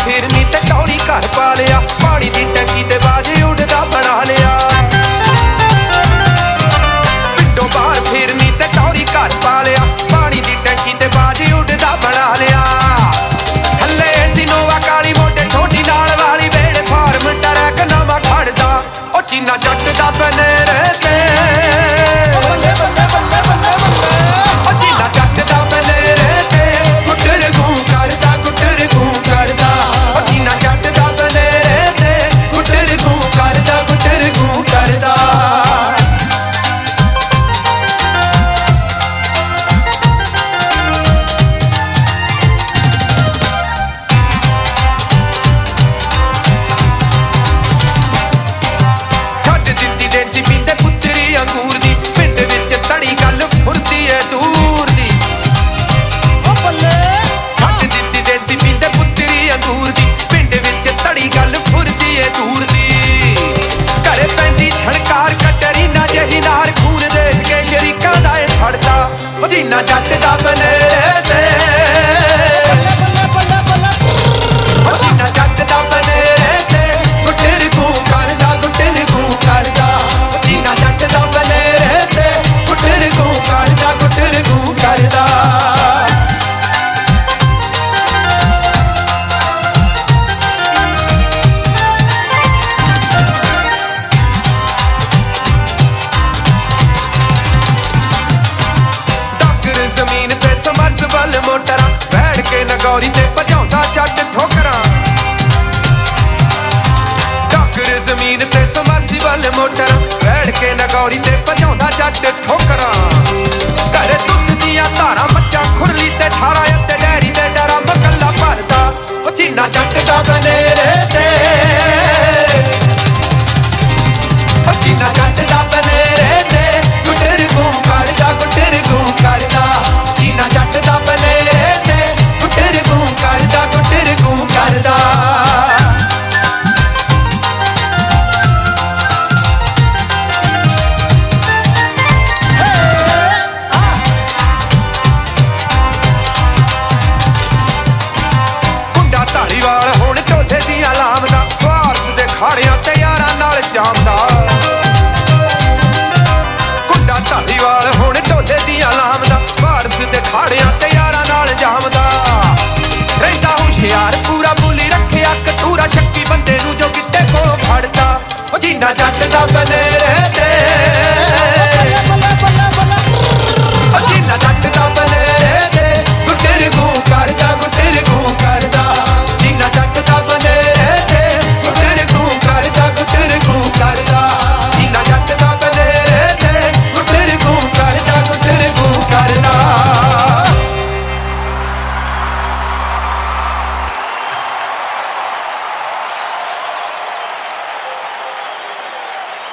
फिरनी ते टौरी घर पा लिया, पानी दी टंकी ते बाजे उड़दा बना लिया। पिंडों बाहर फिरनी ते टौरी घर पा लिया, पानी दी टंकी ते बाजे उड़दा बना लिया। थल्ले सिनोवा काली मोटे छोटी नाल वाली वेड़े फार्म ट्रैक नवां खड़दा, ओ चीना जट दा बने रहते। चीना जट दा बने रहते, चीना जट दा बने रहते। गुटर गूं करदा, गुटर गूं करदा, चीना जट दा बने रहते। गुटर गूं करदा, गुटर गूं करदा। जमीन ते समरसबल मोटरां बैठ के नगौरी ते भजाउंदा जट ठोकरां। डाकर जमीन ते समरसबल मोटरां बैठ के नगौरी ते भजाउंदा जट ठोकरां। घर दुध दियां धारां मੱਝਾਂ खुरली ते 18 ते डैरी ते डरा मकल्ला भरदा, ओ चीना जट दा बने रहते। ओ चीना जट दा बने रहते। गुटर गूं करदा, गुटर गूं करदा, चीना जट दा बने रहते। गुटर गूं करदा, गुटर गूं करदा। मुंडा धालीवाल हुण ढोले दियां लामदा, वारस दे खाड़ियां ते यारां नाल जामदा।